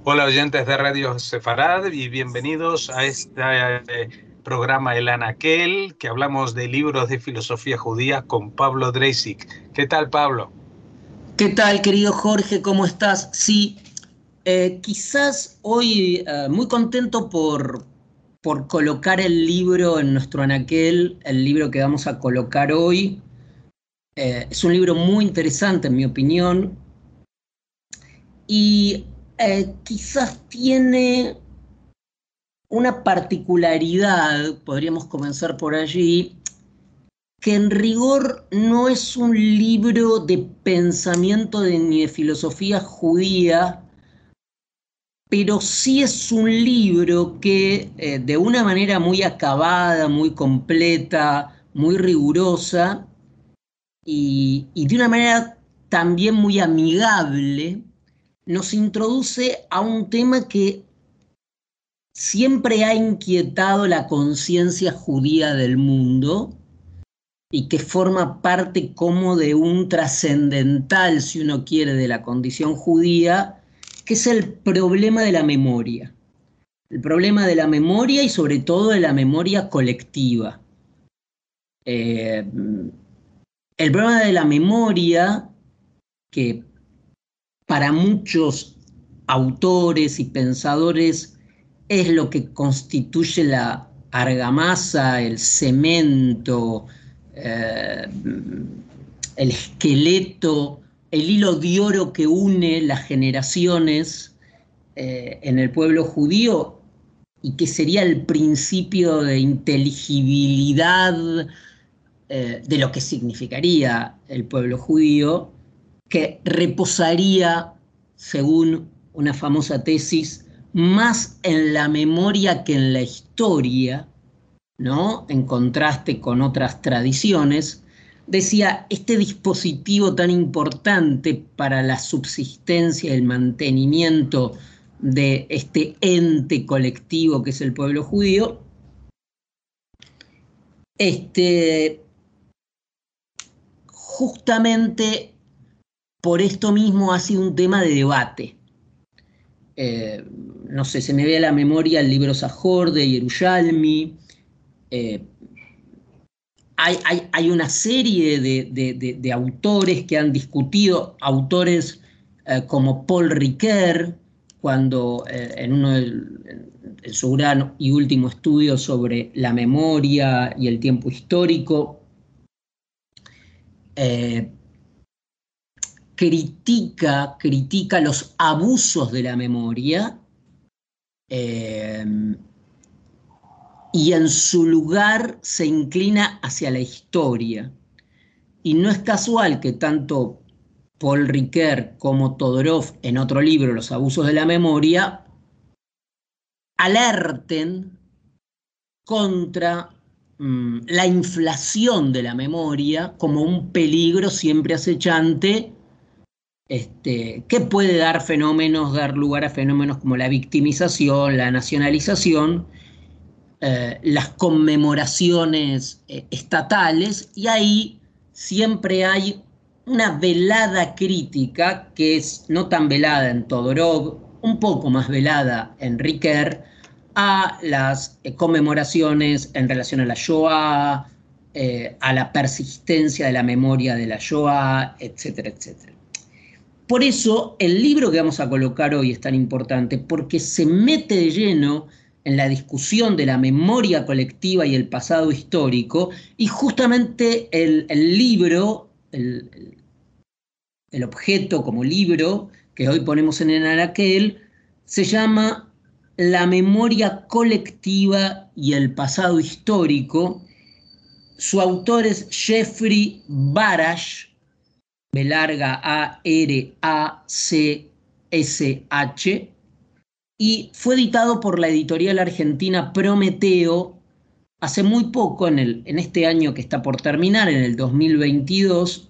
Hola oyentes de Radio Sefarad y bienvenidos a este programa El Anaquel, que hablamos de libros de filosofía judía con Pablo Dreisig. ¿Qué tal, Pablo? ¿Qué tal, querido Jorge? ¿Cómo estás? Sí, quizás hoy muy contento por colocar el libro en nuestro anaquel, el libro que vamos a colocar hoy. Es un libro muy interesante, en mi opinión, y quizás tiene una particularidad, podríamos comenzar por allí, que en rigor no es un libro de pensamiento ni de filosofía judía, pero sí es un libro que de una manera muy acabada, muy completa, muy rigurosa y de una manera también muy amigable, nos introduce a un tema que siempre ha inquietado la conciencia judía del mundo y que forma parte como de un trascendental, si uno quiere, de la condición judía, que es el problema de la memoria. El problema de la memoria y sobre todo de la memoria colectiva. El problema de la memoria, que para muchos autores y pensadores es lo que constituye la argamasa, el cemento, el esqueleto, el hilo de oro que une las generaciones en el pueblo judío y que sería el principio de inteligibilidad de lo que significaría el pueblo judío, que reposaría, según una famosa tesis, más en la memoria que en la historia, ¿no? En contraste con otras tradiciones. Decía, este dispositivo tan importante para la subsistencia y el mantenimiento de este ente colectivo que es el pueblo judío, justamente por esto mismo ha sido un tema de debate. No sé, se me ve a la memoria el libro Sajor de Yerushalmi. Hay una serie de autores que han discutido, autores como Paul Ricoeur, cuando en su gran y último estudio sobre la memoria y el tiempo histórico, critica los abusos de la memoria y en su lugar se inclina hacia la historia. Y no es casual que tanto Paul Ricoeur como Todorov, en otro libro, Los abusos de la memoria, alerten contra la inflación de la memoria como un peligro siempre acechante que puede dar lugar a fenómenos como la victimización, la nacionalización, las conmemoraciones estatales, y ahí siempre hay una velada crítica que es no tan velada en Todorov, un poco más velada en Ricoeur, a las conmemoraciones en relación a la Shoah, a la persistencia de la memoria de la Shoah, etcétera, etcétera. Por eso el libro que vamos a colocar hoy es tan importante, porque se mete de lleno en la discusión de la memoria colectiva y el pasado histórico, y justamente el libro, el objeto como libro que hoy ponemos en el anaquel, se llama La memoria colectiva y el pasado histórico. Su autor es Jeffrey Barash, B larga A-R-A-C-S-H, y fue editado por la editorial argentina Prometeo hace muy poco, en este año que está por terminar, en el 2022.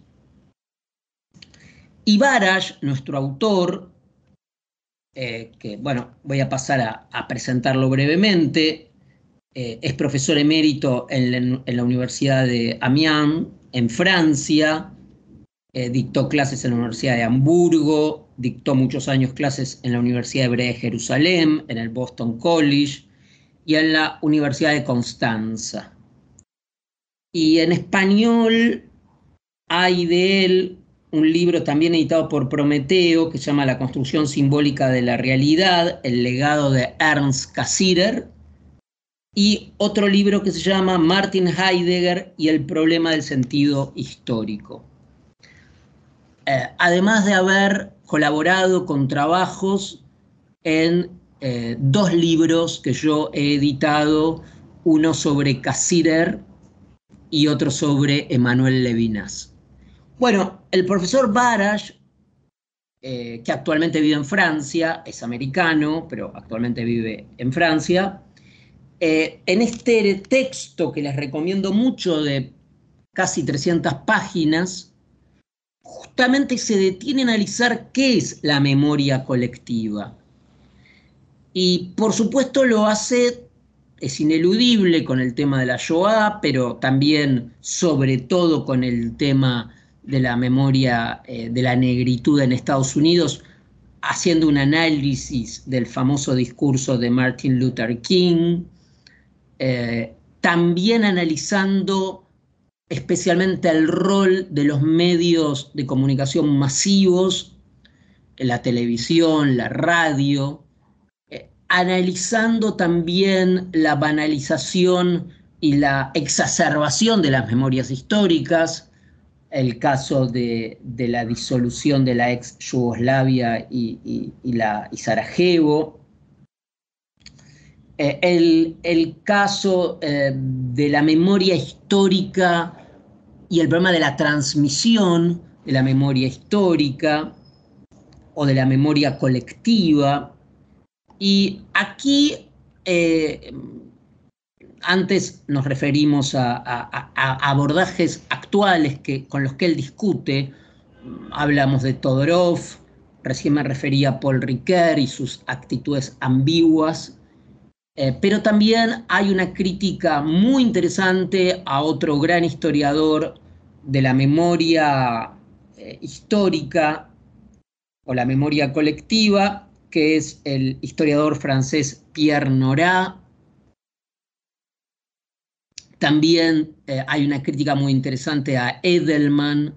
Y Barash, nuestro autor, que bueno, voy a pasar a presentarlo brevemente, es profesor emérito en la Universidad de Amiens, en Francia. dictó clases en la Universidad de Hamburgo, dictó muchos años clases en la Universidad Hebrea de Jerusalén, en el Boston College y en la Universidad de Constanza. Y en español hay de él un libro también editado por Prometeo que se llama La construcción simbólica de la realidad, el legado de Ernst Cassirer, y otro libro que se llama Martin Heidegger y el problema del sentido histórico. Además de haber colaborado con trabajos en dos libros que yo he editado, uno sobre Cassirer y otro sobre Emmanuel Levinas. Bueno, el profesor Barash, que actualmente vive en Francia, es americano, pero actualmente vive en Francia, en este texto que les recomiendo mucho de casi 300 páginas, justamente se detiene a analizar qué es la memoria colectiva. Y por supuesto lo hace, es ineludible con el tema de la Shoah, pero también sobre todo con el tema de la memoria de la negritud en Estados Unidos, haciendo un análisis del famoso discurso de Martin Luther King, también analizando especialmente el rol de los medios de comunicación masivos, la televisión, la radio, analizando también la banalización y la exacerbación de las memorias históricas, el caso de la disolución de la ex Yugoslavia y Sarajevo, el caso de la memoria histórica y el problema de la transmisión de la memoria histórica o de la memoria colectiva. Y aquí antes nos referimos a abordajes actuales con los que él discute. Hablamos de Todorov, recién me refería a Paul Ricoeur y sus actitudes ambiguas. Pero también hay una crítica muy interesante a otro gran historiador de la memoria histórica o la memoria colectiva, que es el historiador francés Pierre Nora. También hay una crítica muy interesante a Edelman.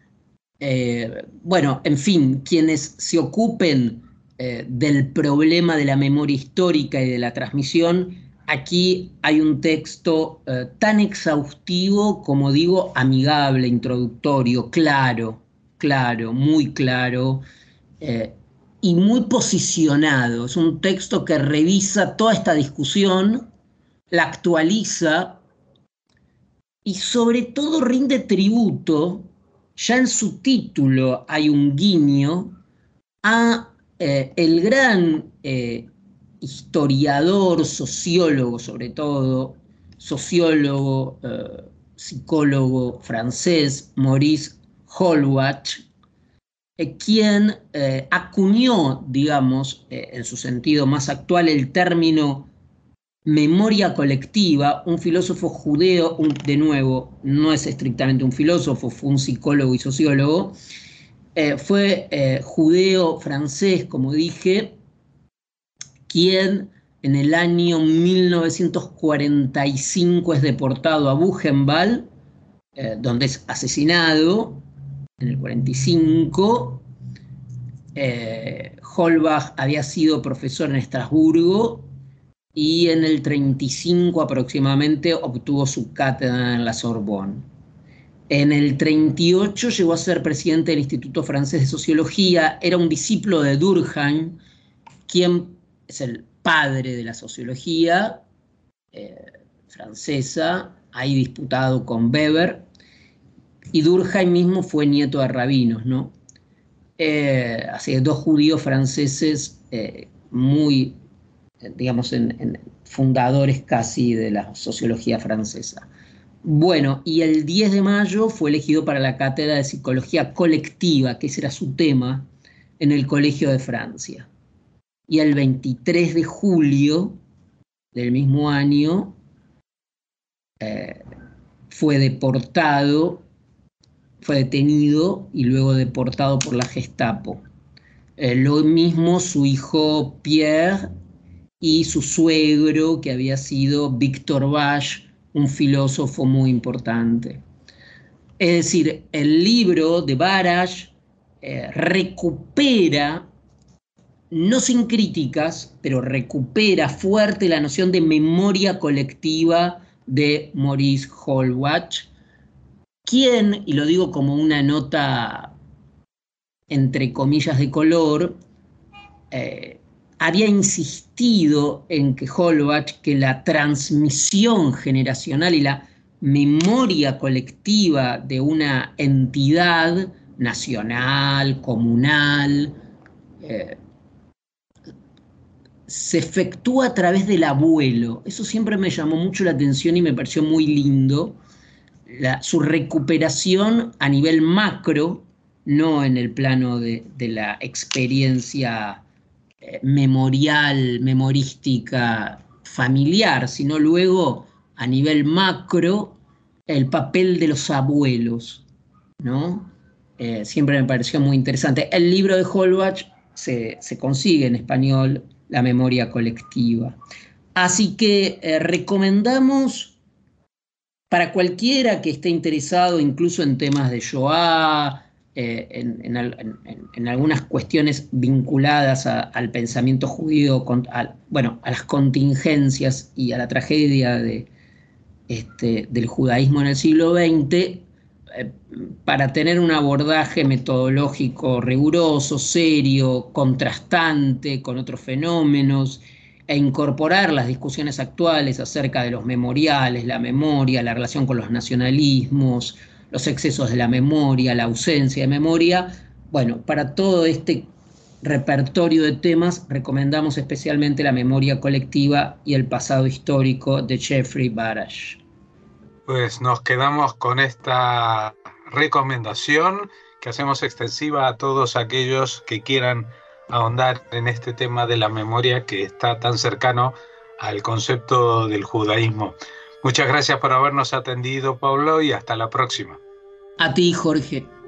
Bueno, en fin, quienes se ocupen del problema de la memoria histórica y de la transmisión, aquí hay un texto tan exhaustivo como digo, amigable, introductorio, claro, muy claro y muy posicionado. Es un texto que revisa toda esta discusión, la actualiza y sobre todo rinde tributo. Ya en su título hay un guiño a el gran historiador, sociólogo sobre todo, sociólogo, psicólogo francés, Maurice Holwach, quien acuñó, digamos, en su sentido más actual, el término memoria colectiva. Un filósofo judeo, de nuevo, no es estrictamente un filósofo, fue un psicólogo y sociólogo, fue judeo francés, como dije, quien en el año 1945 es deportado a Buchenwald, donde es asesinado en el 45. Holbach había sido profesor en Estrasburgo y en el 35 aproximadamente obtuvo su cátedra en la Sorbonne. En el 38 llegó a ser presidente del Instituto Francés de Sociología, era un discípulo de Durkheim, quien es el padre de la sociología francesa, ahí disputado con Weber, y Durkheim mismo fue nieto de rabinos, ¿no? Así que dos judíos franceses muy, digamos, fundadores casi de la sociología francesa. Bueno, y el 10 de mayo fue elegido para la cátedra de psicología colectiva, que ese era su tema, en el Colegio de Francia. Y el 23 de julio del mismo año fue deportado fue detenido y luego deportado por la Gestapo. Lo mismo su hijo Pierre y su suegro, que había sido Víctor Basch, un filósofo muy importante. Es decir, el libro de Barasch recupera, no sin críticas, pero recupera fuerte la noción de memoria colectiva de Maurice Hallward, quien, y lo digo como una nota entre comillas de color, había insistido en que Hallward, que la transmisión generacional y la memoria colectiva de una entidad nacional, comunal, se efectúa a través del abuelo. Eso siempre me llamó mucho la atención y me pareció muy lindo. Su recuperación a nivel macro, no en el plano de la experiencia memorial, memorística, familiar, sino luego a nivel macro, el papel de los abuelos, ¿no? Siempre me pareció muy interesante. El libro de Hallward se consigue en español, La memoria colectiva. Así que recomendamos para cualquiera que esté interesado incluso en temas de Shoah, en algunas cuestiones vinculadas al pensamiento judío, a las contingencias y a la tragedia del judaísmo en el siglo XX, para tener un abordaje metodológico riguroso, serio, contrastante con otros fenómenos, e incorporar las discusiones actuales acerca de los memoriales, la memoria, la relación con los nacionalismos, los excesos de la memoria, la ausencia de memoria. Bueno, para todo este repertorio de temas recomendamos especialmente La memoria colectiva y el pasado histórico de Jeffrey Barasch. Pues nos quedamos con esta recomendación que hacemos extensiva a todos aquellos que quieran ahondar en este tema de la memoria que está tan cercano al concepto del judaísmo. Muchas gracias por habernos atendido, Pablo, y hasta la próxima. A ti, Jorge.